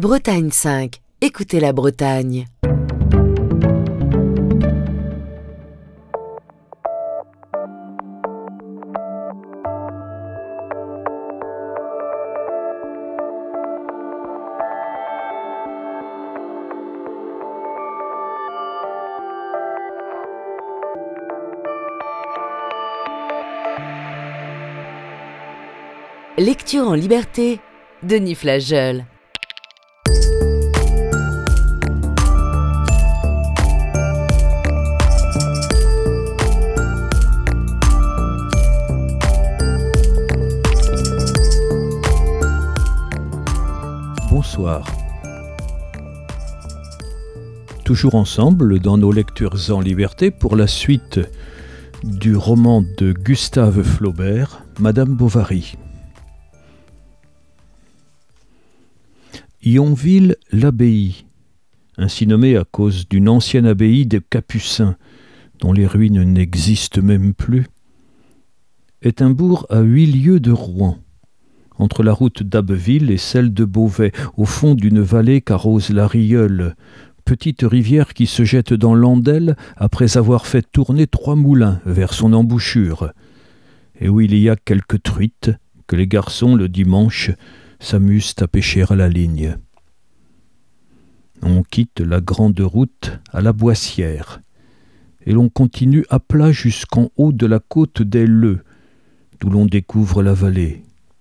Bretagne 5. Écoutez la Bretagne. Lecture en liberté, Denis Flageol. Bonsoir. Toujours ensemble dans nos lectures en liberté pour la suite du roman de Gustave Flaubert, Madame Bovary. Yonville-l'Abbaye, ainsi nommée à cause d'une ancienne abbaye des Capucins, dont les ruines n'existent même plus, est un bourg à 8 lieues de Rouen, entre la route d'Abbeville et celle de Beauvais, au fond d'une vallée qu'arrose la Rieule, petite rivière qui se jette dans l'Andelle après avoir fait tourner 3 moulins vers son embouchure, et où il y a quelques truites que les garçons, le dimanche, s'amusent à pêcher à la ligne. On quitte la grande route à la Boissière, et l'on continue à plat jusqu'en haut de la côte des Leux, d'où l'on découvre la vallée.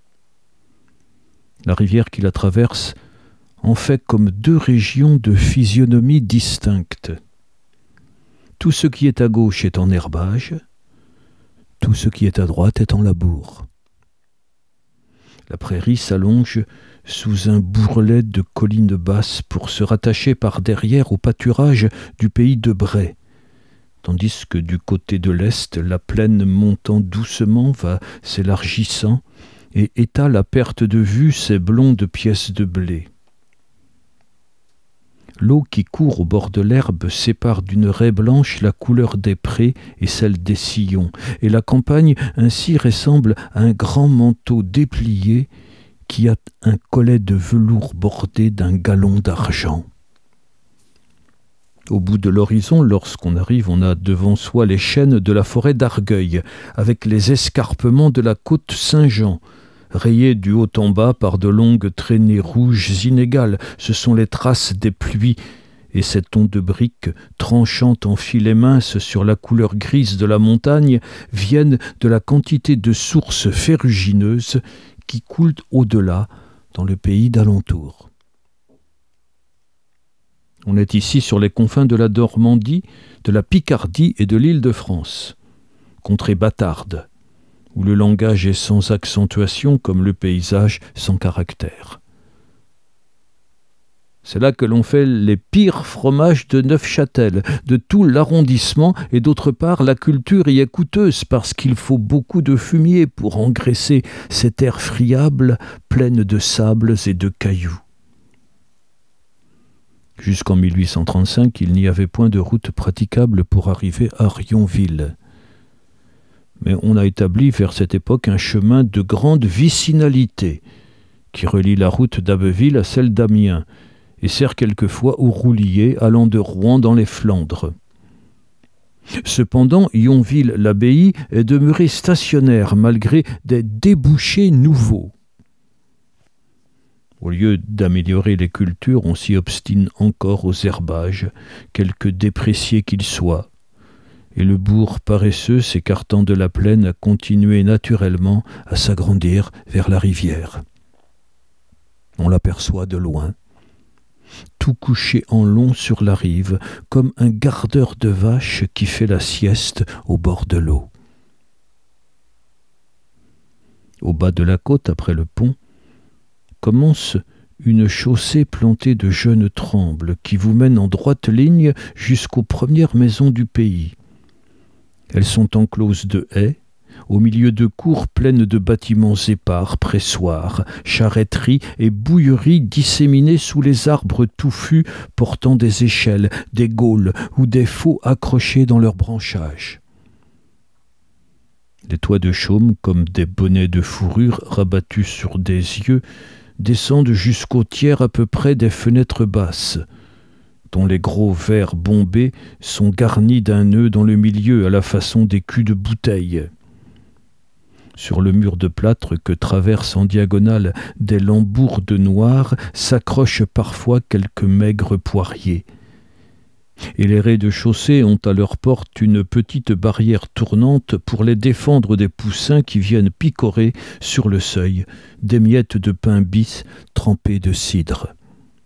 La rivière qui la traverse en fait comme 2 régions de physionomie distinctes. Tout ce qui est à gauche est en herbage, tout ce qui est à droite est en labour. La prairie s'allonge sous un bourrelet de collines basses pour se rattacher par derrière au pâturage du pays de Bray, tandis que du côté de l'est, la plaine montant doucement va s'élargissant et étale à perte de vue ses blondes pièces de blé. L'eau qui court au bord de l'herbe sépare d'une raie blanche la couleur des prés et celle des sillons, et la campagne ainsi ressemble à un grand manteau déplié qui a un collet de velours bordé d'un galon d'argent. Au bout de l'horizon, lorsqu'on arrive, on a devant soi les chênes de la forêt d'Argueil, avec les escarpements de la côte Saint-Jean, rayés du haut en bas par de longues traînées rouges inégales. Ce sont les traces des pluies, et cette onde de briques, tranchant en filets minces sur la couleur grise de la montagne, viennent de la quantité de sources ferrugineuses qui coulent au-delà, dans le pays d'alentour. On est ici sur les confins de la Normandie, de la Picardie et de l'Île-de-France, contrée bâtarde, où le langage est sans accentuation comme le paysage sans caractère. C'est là que l'on fait les pires fromages de Neufchâtel, de tout l'arrondissement, et d'autre part, la culture y est coûteuse parce qu'il faut beaucoup de fumier pour engraisser ces terres friables, pleines de sables et de cailloux. Jusqu'en 1835, il n'y avait point de route praticable pour arriver à Yonville. Mais on a établi vers cette époque un chemin de grande vicinalité qui relie la route d'Abbeville à celle d'Amiens et sert quelquefois aux rouliers allant de Rouen dans les Flandres. Cependant, Yonville-l'Abbaye est demeurée stationnaire malgré des débouchés nouveaux. Au lieu d'améliorer les cultures, on s'y obstine encore aux herbages, quelque dépréciés qu'ils soient, et le bourg paresseux s'écartant de la plaine a continué naturellement à s'agrandir vers la rivière. On l'aperçoit de loin, tout couché en long sur la rive, comme un gardeur de vaches qui fait la sieste au bord de l'eau. Au bas de la côte, après le pont, commence une chaussée plantée de jeunes trembles qui vous mène en droite ligne jusqu'aux premières maisons du pays. Elles sont encloses de haies, au milieu de cours pleines de bâtiments épars, pressoirs, charretteries et bouilleries disséminées sous les arbres touffus portant des échelles, des gaules ou des faux accrochés dans leurs branchages. Les toits de chaume, comme des bonnets de fourrure rabattus sur des yeux, descendent jusqu'au tiers à peu près des fenêtres basses, dont les gros verres bombés sont garnis d'un nœud dans le milieu à la façon des culs de bouteille. Sur le mur de plâtre que traversent en diagonale des lambourdes noires s'accrochent parfois quelques maigres poiriers. Et les rez-de-chaussée ont à leur porte une petite barrière tournante pour les défendre des poussins qui viennent picorer sur le seuil des miettes de pain bis trempées de cidre.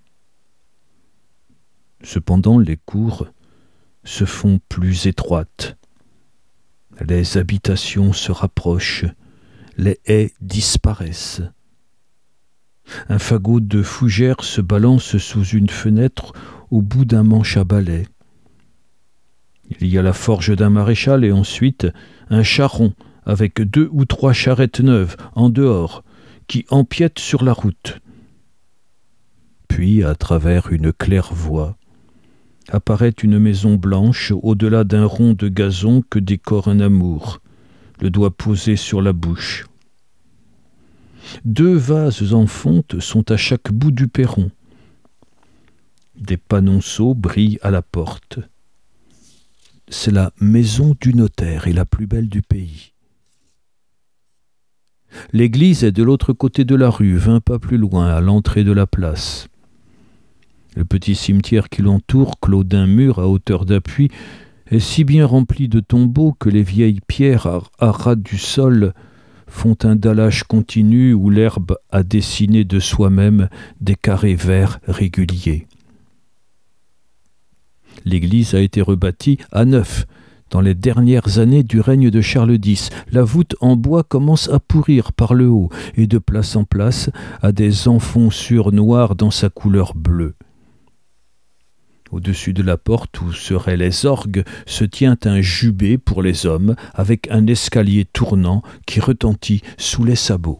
Cependant, les cours se font plus étroites. Les habitations se rapprochent, les haies disparaissent. Un fagot de fougères se balance sous une fenêtre au bout d'un manche à balai. Il y a la forge d'un maréchal et ensuite un charron avec 2 ou 3 charrettes neuves en dehors qui empiètent sur la route. Puis, à travers une claire-voie, apparaît une maison blanche au-delà d'un rond de gazon que décore un amour, le doigt posé sur la bouche. 2 vases en fonte sont à chaque bout du perron. Des panonceaux brillent à la porte. C'est la maison du notaire et la plus belle du pays. L'église est de l'autre côté de la rue, 20 pas plus loin, à l'entrée de la place. Le petit cimetière qui l'entoure, clos d'un mur à hauteur d'appui, est si bien rempli de tombeaux que les vieilles pierres à ras du sol font un dallage continu où l'herbe a dessiné de soi-même des carrés verts réguliers. L'église a été rebâtie à neuf dans les dernières années du règne de Charles X. La voûte en bois commence à pourrir par le haut et de place en place a des enfonçures noires dans sa couleur bleue. Au-dessus de la porte où seraient les orgues se tient un jubé pour les hommes avec un escalier tournant qui retentit sous les sabots.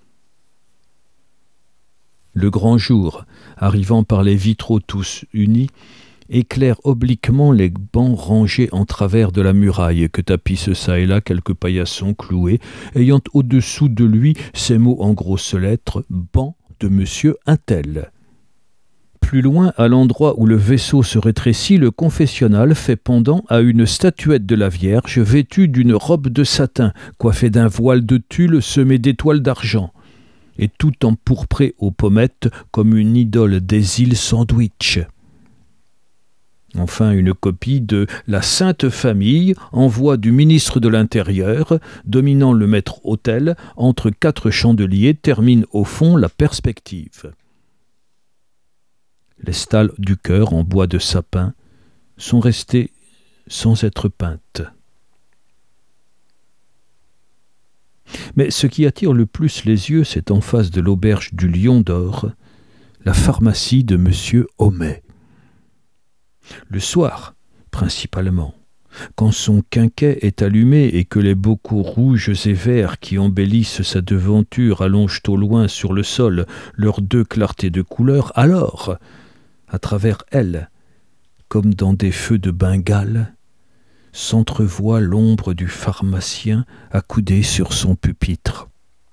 Le grand jour, arrivant par les vitraux tous unis, éclaire obliquement les bancs rangés en travers de la muraille que tapissent çà et là quelques paillassons cloués, ayant au-dessous de lui ces mots en grosses lettres « Banc de Monsieur Untel ». Plus loin, à l'endroit où le vaisseau se rétrécit, le confessionnal fait pendant à une statuette de la Vierge vêtue d'une robe de satin, coiffée d'un voile de tulle semé d'étoiles d'argent, et tout empourprée aux pommettes comme une idole des îles Sandwich. Enfin, une copie de La Sainte Famille en voix du ministre de l'Intérieur, dominant le maître-autel, entre 4 chandeliers, termine au fond la perspective. Les stalles du chœur en bois de sapin sont restées sans être peintes. Mais ce qui attire le plus les yeux, c'est en face de l'auberge du Lion d'Or, la pharmacie de M. Homais. Le soir, principalement, quand son quinquet est allumé et que les bocaux rouges et verts qui embellissent sa devanture allongent au loin sur le sol leurs 2 clartés de couleur, alors, à travers elle, comme dans des feux de Bengale, s'entrevoit l'ombre du pharmacien accoudé sur son pupitre.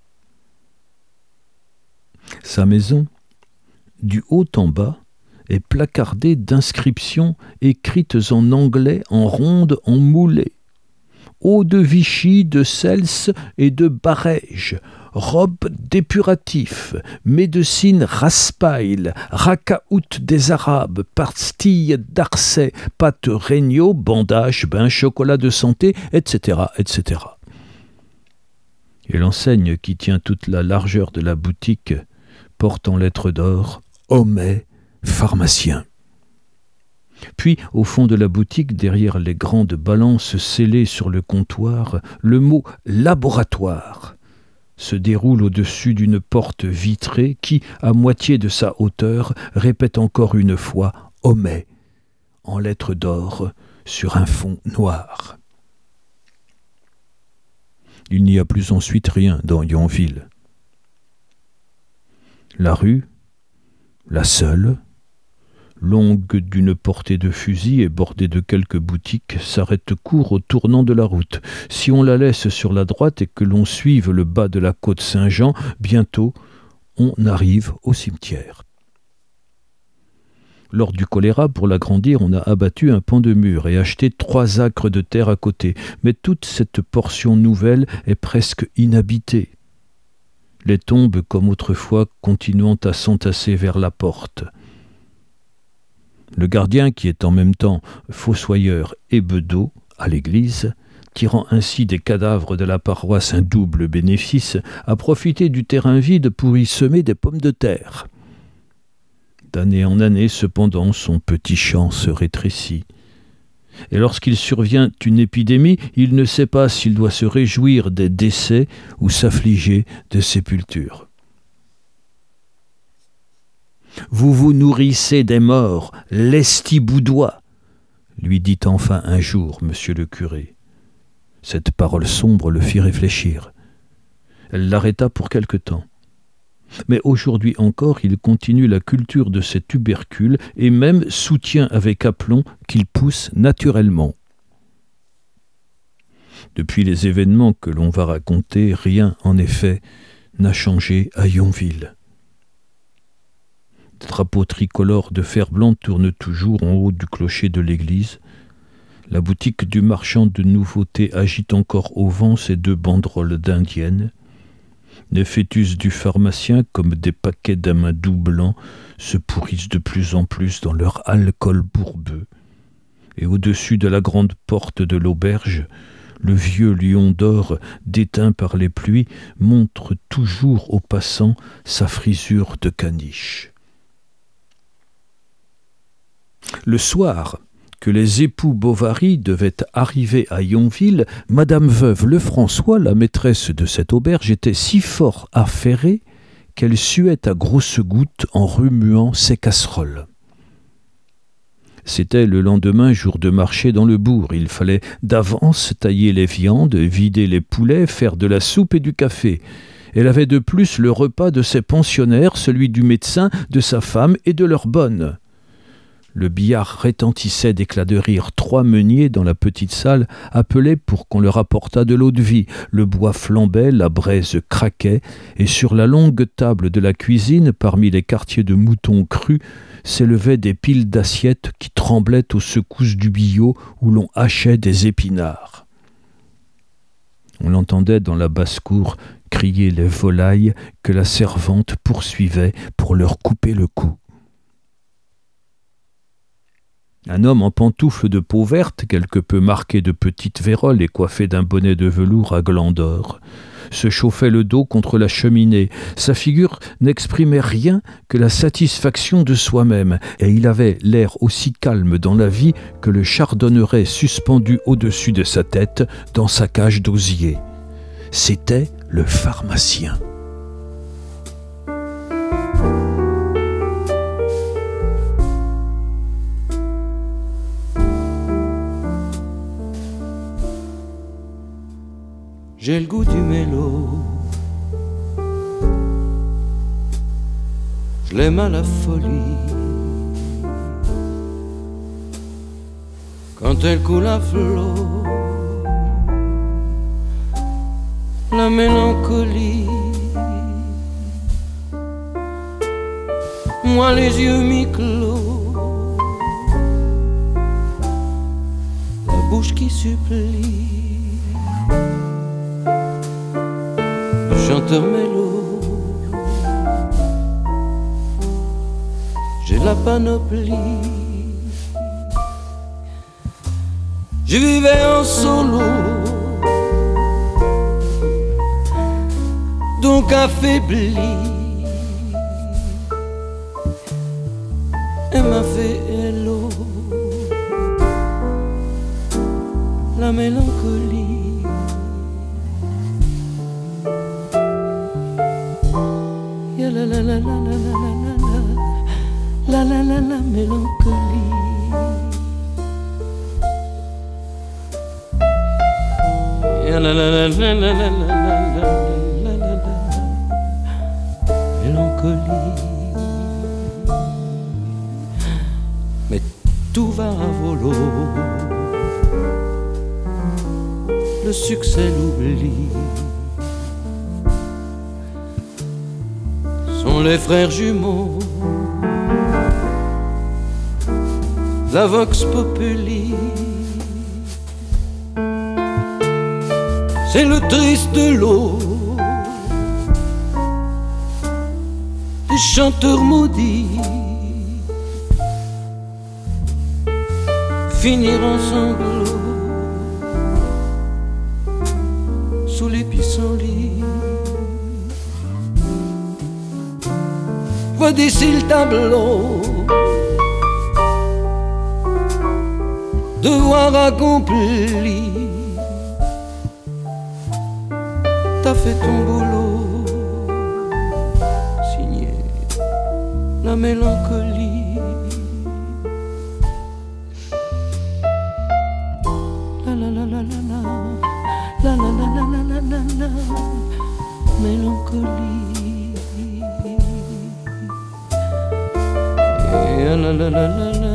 Sa maison, du haut en bas, est placardée d'inscriptions écrites en anglais en ronde en moulée. Eau de Vichy, de Cels et de Barège, robe d'épuratif, médecine raspail, racaout des Arabes, pastille d'Arcet, pâte Regnault, bandage, bain, chocolat de santé, etc., etc. Et l'enseigne qui tient toute la largeur de la boutique porte en lettres d'or « Homais, pharmacien ». Puis, au fond de la boutique, derrière les grandes balances scellées sur le comptoir, le mot « laboratoire » se déroule au-dessus d'une porte vitrée qui, à moitié de sa hauteur, répète encore une fois « Homais » en lettres d'or sur un fond noir. Il n'y a plus ensuite rien dans Yonville. La rue, la seule, longue d'une portée de fusil et bordée de quelques boutiques, s'arrête court au tournant de la route. Si on la laisse sur la droite et que l'on suive le bas de la côte Saint-Jean, bientôt on arrive au cimetière. Lors du choléra, pour l'agrandir, on a abattu un pan de mur et acheté 3 acres de terre à côté. Mais toute cette portion nouvelle est presque inhabitée. Les tombes, comme autrefois, continuant à s'entasser vers la porte. Le gardien, qui est en même temps fossoyeur et bedeau à l'église, tirant ainsi des cadavres de la paroisse un double bénéfice, a profité du terrain vide pour y semer des pommes de terre. D'année en année, cependant, son petit champ se rétrécit. Et lorsqu'il survient une épidémie, il ne sait pas s'il doit se réjouir des décès ou s'affliger des sépultures. « Vous vous nourrissez des morts, lestiboudois !» lui dit enfin un jour monsieur le curé. Cette parole sombre le fit réfléchir. Elle l'arrêta pour quelque temps. Mais aujourd'hui encore, il continue la culture de ces tubercules et même soutient avec aplomb qu'ils poussent naturellement. Depuis les événements que l'on va raconter, rien, en effet, n'a changé à Yonville. Des drapeaux tricolores de fer blanc tournent toujours en haut du clocher de l'église. La boutique du marchand de nouveautés agite encore au vent ses 2 banderoles d'indiennes. Les fœtus du pharmacien, comme des paquets d'amadou blancs, se pourrissent de plus en plus dans leur alcool bourbeux. Et au-dessus de la grande porte de l'auberge, le vieux lion d'or, déteint par les pluies, montre toujours aux passants sa frisure de caniche. Le soir, que les époux Bovary devaient arriver à Yonville, Madame Veuve Lefrançois, la maîtresse de cette auberge, était si fort affairée qu'elle suait à grosses gouttes en remuant ses casseroles. C'était le lendemain, jour de marché dans le bourg. Il fallait d'avance tailler les viandes, vider les poulets, faire de la soupe et du café. Elle avait de plus le repas de ses pensionnaires, celui du médecin, de sa femme et de leur bonne. Le billard retentissait d'éclats de rire. 3 meuniers dans la petite salle appelaient pour qu'on leur apportât de l'eau-de-vie. Le bois flambait, la braise craquait, et sur la longue table de la cuisine, parmi les quartiers de moutons crus, s'élevaient des piles d'assiettes qui tremblaient aux secousses du billot où l'on hachait des épinards. On entendait dans la basse-cour crier les volailles que la servante poursuivait pour leur couper le cou. Un homme en pantoufles de peau verte, quelque peu marqué de petites véroles et coiffé d'un bonnet de velours à glands d'or, se chauffait le dos contre la cheminée. Sa figure n'exprimait rien que la satisfaction de soi-même, et il avait l'air aussi calme dans la vie que le chardonneret suspendu au-dessus de sa tête dans sa cage d'osier. C'était le pharmacien. J'ai le goût du mélo, je l'aime à la folie. Quand elle coule à flot, la mélancolie. Moi les yeux mi-clos, la bouche qui supplie. Chanteur mélo, j'ai la panoplie. Je vivais en solo, donc affaibli. Elle m'a fait hello, la mélancolie. La la la la la la la la la la mélancolie. La la la la la la la la la mélancolie. Mais tout va à volo, le succès l'oublie. Son sont les frères jumeaux, la vox populi. C'est le triste lot des chanteurs maudits, finir en sanglots sous les pissenlits. Vois d'ici le tableau, devoir accompli. T'as fait ton boulot, signé la mélancolie. La la la la la la la la la la la la la la mélancolie. La la la la la la.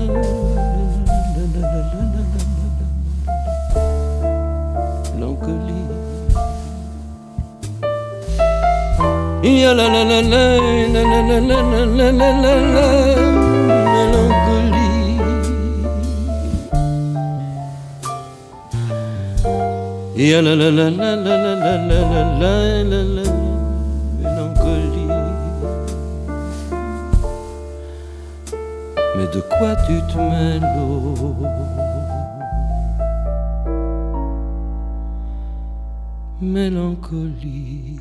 Ya la la la la la la la la la la la la mélancolie. Ya la la la la la la la la la la la mélancolie. Mais de quoi tu te mêles? Mélancolie.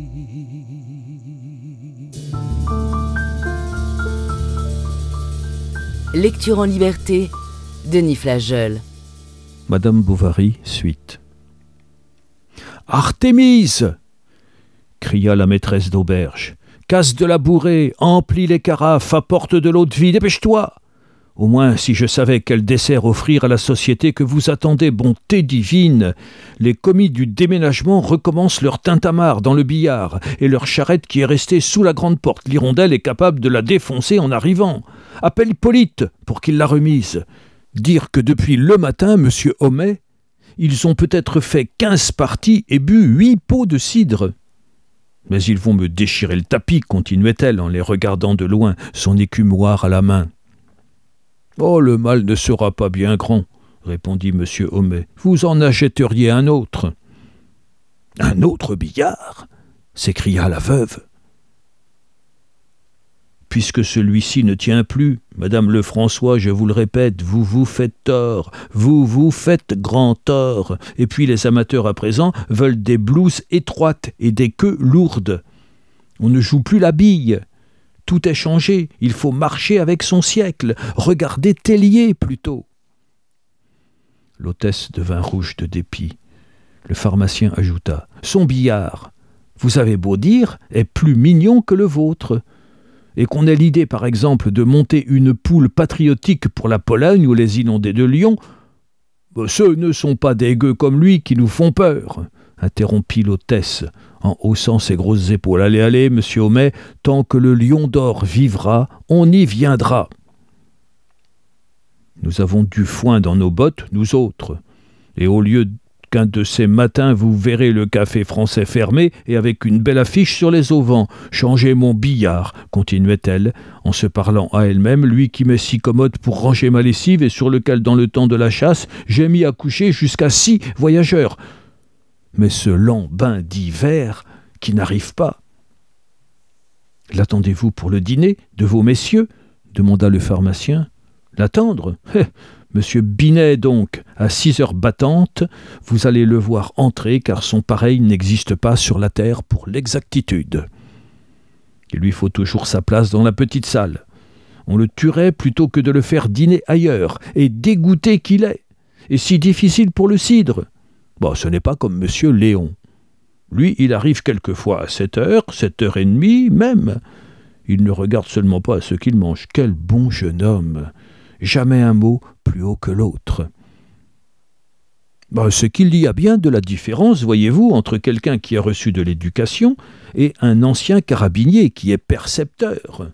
Lecture en liberté, Denis Flageol. Madame Bovary, suite. Artémise, cria la maîtresse d'auberge. Casse de la bourrée, emplis les carafes, apporte de l'eau de vie, dépêche-toi. Au moins, si je savais quel dessert offrir à la société que vous attendez, bonté divine. Les commis du déménagement recommencent leur tintamarre dans le billard, et leur charrette qui est restée sous la grande porte. L'hirondelle est capable de la défoncer en arrivant. Appelle Hippolyte pour qu'il la remise. Dire que depuis le matin, monsieur Homais, ils ont peut-être fait 15 parties et bu 8 pots de cidre. Mais ils vont me déchirer le tapis, continuait-elle en les regardant de loin, son écumoire à la main. Oh, le mal ne sera pas bien grand, répondit M. Homais. Vous en achèteriez un autre. Un autre billard? S'écria la veuve. Puisque celui-ci ne tient plus, Madame Lefrançois, je vous le répète, vous vous faites tort, vous vous faites grand tort. Et puis les amateurs à présent veulent des blouses étroites et des queues lourdes. On ne joue plus la bille. Tout est changé, il faut marcher avec son siècle. Regardez Tellier plutôt. L'hôtesse devint rouge de dépit. Le pharmacien ajouta « Son billard, vous avez beau dire, est plus mignon que le vôtre. Et qu'on ait l'idée, par exemple, de monter une poule patriotique pour la Pologne ou les inondés de Lyon, ce ne sont pas des gueux comme lui qui nous font peur. » interrompit l'hôtesse en haussant ses grosses épaules. « Allez, allez, monsieur Homais, tant que le lion d'or vivra, on y viendra. » Nous avons du foin dans nos bottes, nous autres. Et au lieu qu'un de ces matins vous verrez le café français fermé et avec une belle affiche sur les auvents. « Changez mon billard », continuait-elle, en se parlant à elle-même, lui qui m'est si commode pour ranger ma lessive et sur lequel, dans le temps de la chasse, j'ai mis à coucher jusqu'à 6 voyageurs. Mais ce lent bain d'hiver qui n'arrive pas. « L'attendez-vous pour le dîner de vos messieurs ?» demanda le pharmacien. « L'attendre ? Monsieur Binet, donc, à 6 heures battantes, vous allez le voir entrer, car son pareil n'existe pas sur la terre pour l'exactitude. Il lui faut toujours sa place dans la petite salle. On le tuerait plutôt que de le faire dîner ailleurs, et dégoûté qu'il est, et si difficile pour le cidre. Bon, ce n'est pas comme monsieur Léon. Lui, il arrive quelquefois à 7h, 7h30 même. Il ne regarde seulement pas à ce qu'il mange. Quel bon jeune homme! Jamais un mot plus haut que l'autre. C'est qu'il y a bien de la différence, voyez-vous, entre quelqu'un qui a reçu de l'éducation et un ancien carabinier qui est percepteur.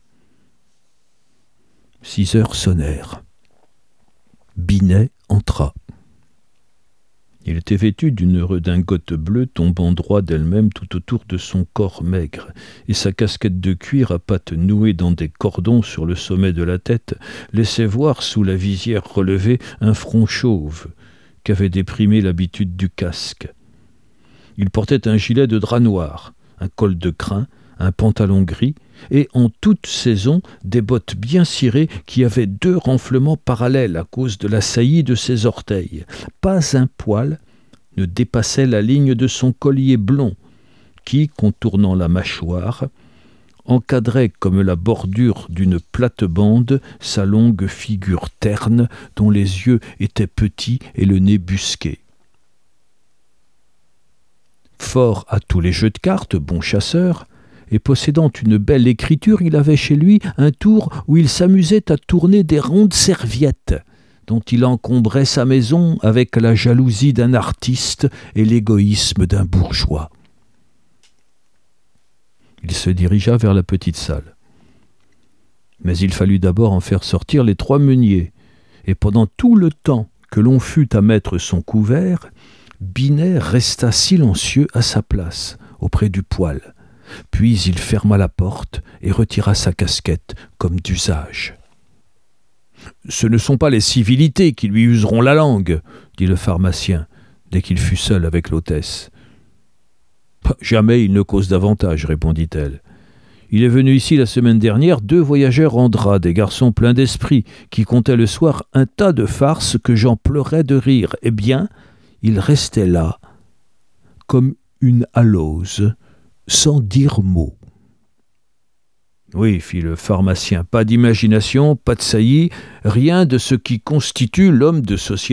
6 heures sonnèrent. Binet entra. Il était vêtu d'une redingote bleue tombant droit d'elle-même tout autour de son corps maigre, et sa casquette de cuir à pattes nouées dans des cordons sur le sommet de la tête laissait voir sous la visière relevée un front chauve qu'avait déprimé l'habitude du casque. Il portait un gilet de drap noir, un col de crin, un pantalon gris, et en toute saison des bottes bien cirées qui avaient 2 renflements parallèles à cause de la saillie de ses orteils. Pas un poil ne dépassait la ligne de son collier blond, qui, contournant la mâchoire, encadrait comme la bordure d'une plate-bande sa longue figure terne dont les yeux étaient petits et le nez busqué. Fort à tous les jeux de cartes, bon chasseur, et possédant une belle écriture, il avait chez lui un tour où il s'amusait à tourner des rondes serviettes, dont il encombrait sa maison avec la jalousie d'un artiste et l'égoïsme d'un bourgeois. Il se dirigea vers la petite salle. Mais il fallut d'abord en faire sortir les 3 meuniers, et pendant tout le temps que l'on fut à mettre son couvert, Binet resta silencieux à sa place, auprès du poêle. Puis il ferma la porte et retira sa casquette comme d'usage. « Ce ne sont pas les civilités qui lui useront la langue, » dit le pharmacien, dès qu'il fut seul avec l'hôtesse. « Jamais il ne cause davantage, » répondit-elle. « Il est venu ici la semaine dernière 2 voyageurs en drap, des garçons pleins d'esprit, qui contaient le soir un tas de farces que j'en pleurais de rire. Eh bien, il restait là, comme une alose, sans dire mot. » « Oui, fit le pharmacien, pas d'imagination, pas de saillie, rien de ce qui constitue l'homme de société. »«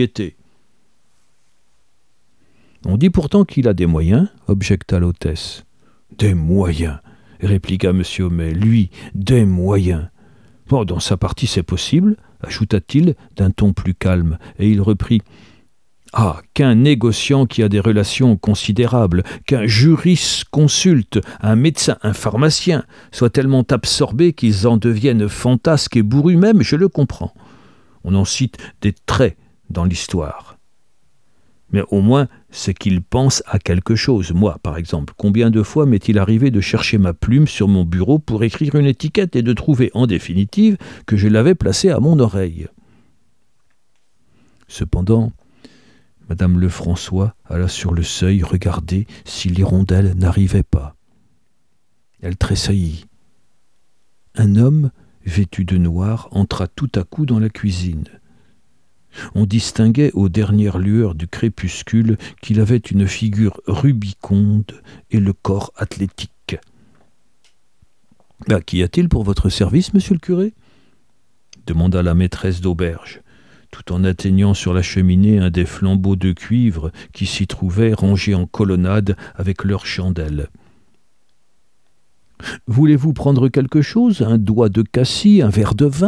On dit pourtant qu'il a des moyens, » objecta l'hôtesse. « Des moyens, » répliqua M. Homais, « lui, des moyens. Bon, dans sa partie c'est possible, » ajouta-t-il d'un ton plus calme, et il reprit. Ah, qu'un négociant qui a des relations considérables, qu'un jurisconsulte, un médecin, un pharmacien, soient tellement absorbés qu'ils en deviennent fantasques et bourrus même, je le comprends. On en cite des traits dans l'histoire. Mais au moins, c'est qu'ils pensent à quelque chose. Moi, par exemple, combien de fois m'est-il arrivé de chercher ma plume sur mon bureau pour écrire une étiquette et de trouver, en définitive, que je l'avais placée à mon oreille. Cependant, Madame Lefrançois alla sur le seuil regarder si l'hirondelle n'arrivait pas. Elle tressaillit. Un homme, vêtu de noir, entra tout à coup dans la cuisine. On distinguait aux dernières lueurs du crépuscule qu'il avait une figure rubiconde et le corps athlétique. « Qu'y a-t-il pour votre service, monsieur le curé ?» demanda la maîtresse d'auberge, tout en atteignant sur la cheminée un des flambeaux de cuivre qui s'y trouvaient rangés en colonnade avec leurs chandelles. « Voulez-vous prendre quelque chose, un doigt de cassis, un verre de vin ?»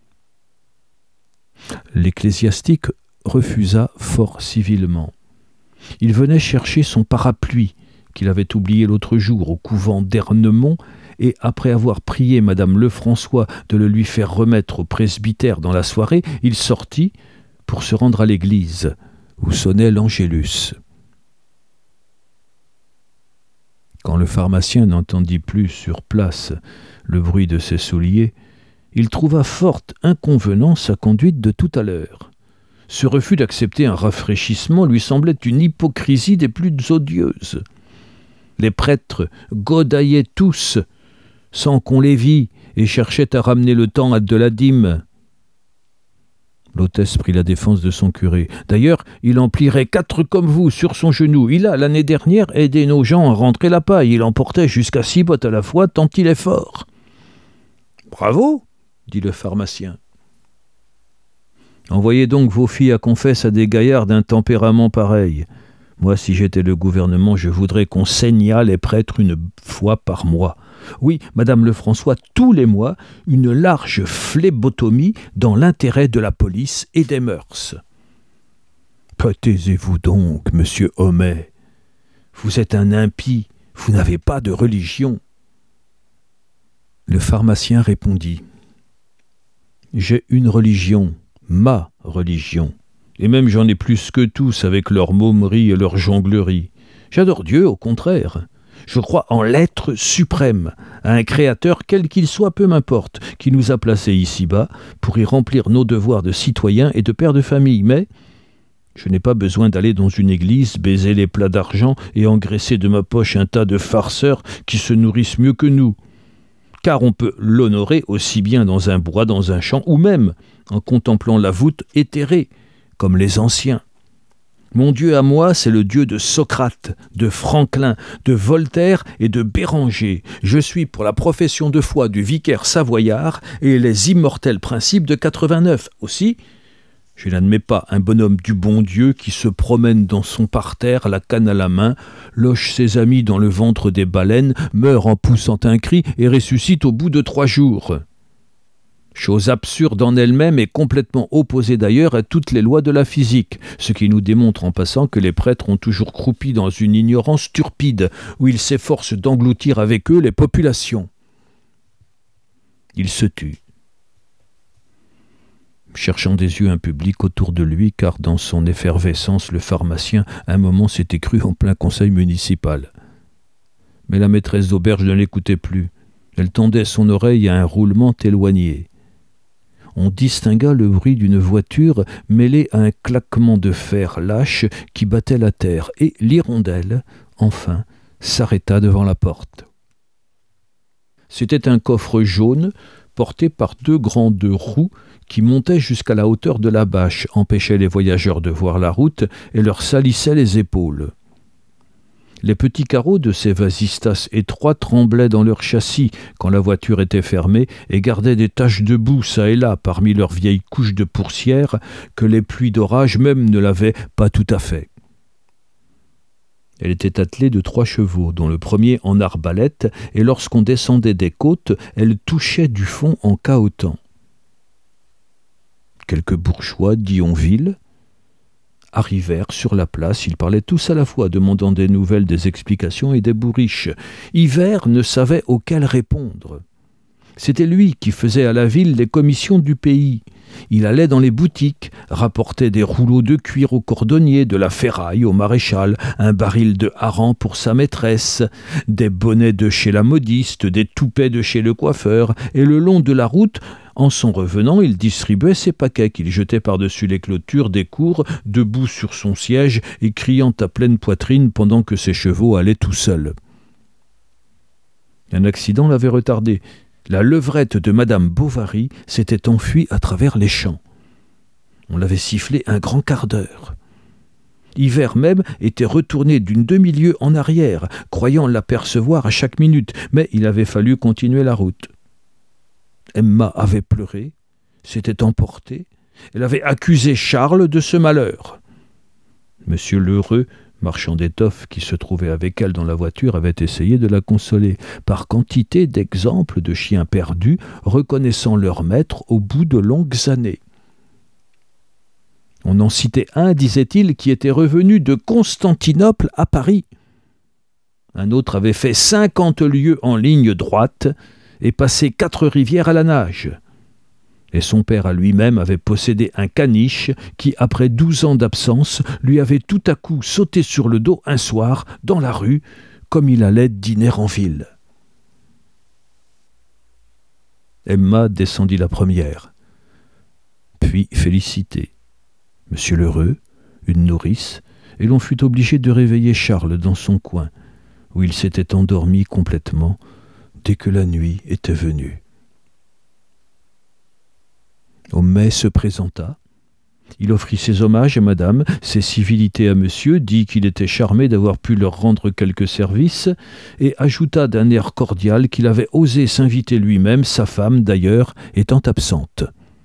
L'ecclésiastique refusa fort civilement. Il venait chercher son parapluie qu'il avait oublié l'autre jour au couvent d'Ernemont, et après avoir prié Madame Lefrançois de le lui faire remettre au presbytère dans la soirée, il sortit pour se rendre à l'église, où sonnait l'Angélus. Quand le pharmacien n'entendit plus sur place le bruit de ses souliers, il trouva fort inconvenant sa conduite de tout à l'heure. Ce refus d'accepter un rafraîchissement lui semblait une hypocrisie des plus odieuses. Les prêtres godaillaient tous, sans qu'on les vît, et cherchaient à ramener le temps à de la dîme. L'hôtesse prit la défense de son curé. D'ailleurs, il en plierait 4 comme vous sur son genou. Il a, l'année dernière, aidé nos gens à rentrer la paille. Il en portait jusqu'à 6 bottes à la fois, tant il est fort. « Bravo !» dit le pharmacien. « Envoyez donc vos filles à confesse à des gaillards d'un tempérament pareil. Moi, si j'étais le gouvernement, je voudrais qu'on saignât les prêtres 1 fois par mois. Oui, Madame Lefrançois, tous les mois, une large phlébotomie dans l'intérêt de la police et des mœurs. » Taisez-vous donc, monsieur Homais. Vous êtes un impie, vous n'avez pas de religion. Le pharmacien répondit. J'ai une religion, ma religion, Et même j'en ai plus que tous avec leur mômerie et leur jonglerie. J'adore Dieu, au contraire. Je crois en l'être suprême, à un créateur quel qu'il soit, peu m'importe, qui nous a placés ici-bas pour y remplir nos devoirs de citoyens et de pères de famille. Mais je n'ai pas besoin d'aller dans une église, baiser les plats d'argent et engraisser de ma poche un tas de farceurs qui se nourrissent mieux que nous. Car on peut l'honorer aussi bien dans un bois, dans un champ, ou même en contemplant la voûte éthérée, comme les anciens. Mon Dieu à moi, c'est le Dieu de Socrate, de Franklin, de Voltaire et de Béranger. Je suis pour la profession de foi du vicaire savoyard et les immortels principes de 89. Aussi, je n'admets pas un bonhomme du bon Dieu qui se promène dans son parterre, la canne à la main, loge ses amis dans le ventre des baleines, meurt en poussant un cri et ressuscite au bout de 3 jours. Chose absurde en elle-même et complètement opposée d'ailleurs à toutes les lois de la physique, ce qui nous démontre en passant que les prêtres ont toujours croupi dans une ignorance turpide, où ils s'efforcent d'engloutir avec eux les populations. Il se tut, cherchant des yeux un public autour de lui, car dans son effervescence, le pharmacien, un moment, s'était cru en plein conseil municipal. Mais la maîtresse d'auberge ne l'écoutait plus. Elle tendait son oreille à un roulement éloigné. On distingua le bruit d'une voiture mêlé à un claquement de fer lâche qui battait la terre, et l'hirondelle, enfin, s'arrêta devant la porte. C'était un coffre jaune porté par 2 grandes roues qui montaient jusqu'à la hauteur de la bâche, empêchaient les voyageurs de voir la route et leur salissaient les épaules. Les petits carreaux de ces vasistas étroits tremblaient dans leur châssis quand la voiture était fermée et gardaient des taches de boue çà et là parmi leurs vieilles couches de poussière que les pluies d'orage même ne lavaient pas tout à fait. Elle était attelée de 3 chevaux, dont le premier en arbalète, et lorsqu'on descendait des côtes, elle touchait du fond en cahotant. Quelques bourgeois d'Yonville arrivèrent sur la place. Ils parlaient tous à la fois, demandant des nouvelles, des explications et des bourriches. Hivert ne savait auquel répondre. C'était lui qui faisait à la ville les commissions du pays. Il allait dans les boutiques, rapportait des rouleaux de cuir au cordonnier, de la ferraille au maréchal, un baril de hareng pour sa maîtresse, des bonnets de chez la modiste, des toupets de chez le coiffeur, et le long de la route, en son revenant, il distribuait ses paquets qu'il jetait par-dessus les clôtures des cours, debout sur son siège et criant à pleine poitrine pendant que ses chevaux allaient tout seuls. Un accident l'avait retardé. La levrette de Madame Bovary s'était enfuie à travers les champs. On l'avait sifflé un grand quart d'heure. Hivert même était retourné d'une demi-lieue en arrière, croyant l'apercevoir à chaque minute, mais il avait fallu continuer la route. Emma avait pleuré, s'était emportée, elle avait accusé Charles de ce malheur. Monsieur Lheureux, marchand d'étoffes qui se trouvait avec elle dans la voiture, avait essayé de la consoler par quantité d'exemples de chiens perdus reconnaissant leur maître au bout de longues années. On en citait un, disait-il, qui était revenu de Constantinople à Paris. Un autre avait fait 50 lieues en ligne droite et passé 4 rivières à la nage. Et son père à lui-même avait possédé un caniche qui, après 12 ans d'absence, lui avait tout à coup sauté sur le dos un soir, dans la rue, comme il allait dîner en ville. Emma descendit la première, puis Félicité, Monsieur Lheureux, une nourrice, et l'on fut obligé de réveiller Charles dans son coin, où il s'était endormi complètement dès que la nuit était venue. Homais se présenta. Il offrit ses hommages à madame, ses civilités à monsieur, dit qu'il était charmé d'avoir pu leur rendre quelques services, et ajouta d'un air cordial qu'il avait osé s'inviter lui-même, sa femme d'ailleurs étant absente.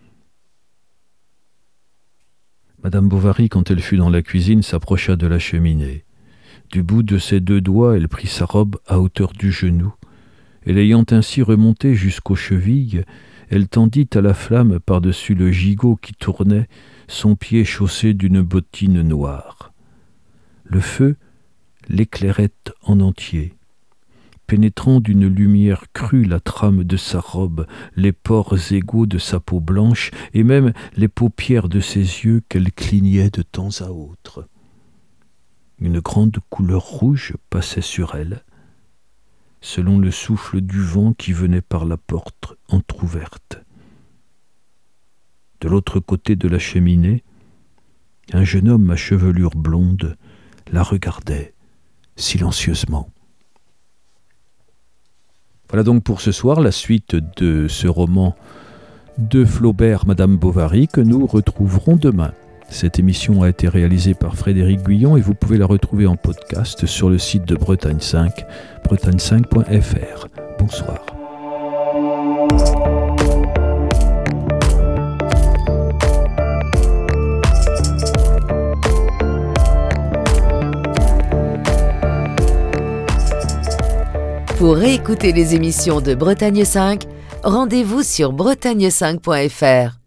Madame Bovary, quand elle fut dans la cuisine, s'approcha de la cheminée. Du bout de ses 2 doigts, elle prit sa robe à hauteur du genou, et l'ayant ainsi remontée jusqu'aux chevilles, elle tendit à la flamme par-dessus le gigot qui tournait son pied chaussé d'une bottine noire. Le feu l'éclairait en entier. pénétrant d'une lumière crue la trame de sa robe, les pores égaux de sa peau blanche et même les paupières de ses yeux qu'elle clignait de temps à autre. Une grande couleur rouge passait sur elle, selon le souffle du vent qui venait par la porte entr'ouverte. De l'autre côté de la cheminée, un jeune homme à chevelure blonde la regardait silencieusement. Voilà donc pour ce soir la suite de ce roman de Flaubert, Madame Bovary, que nous retrouverons demain. Cette émission a été réalisée par Frédéric Guyon et vous pouvez la retrouver en podcast sur le site de Bretagne 5, bretagne5.fr. Bonsoir. Pour réécouter les émissions de Bretagne 5, rendez-vous sur bretagne5.fr.